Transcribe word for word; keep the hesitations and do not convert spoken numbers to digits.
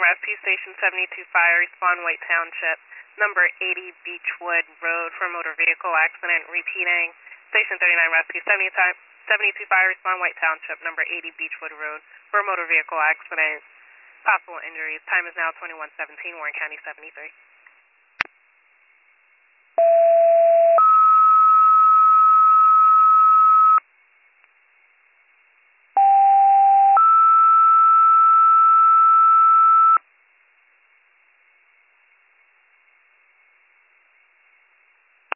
Rescue, Station seventy-two Fire, respond White Township, number eighty Beechwood Road for motor vehicle accident. Repeating, Station thirty-nine Rescue, seventy-two Fire, respond White Township, number eighty Beechwood Road for motor vehicle accident. Possible injuries. Time is now twenty-one seventeen, Warren County seventy-three.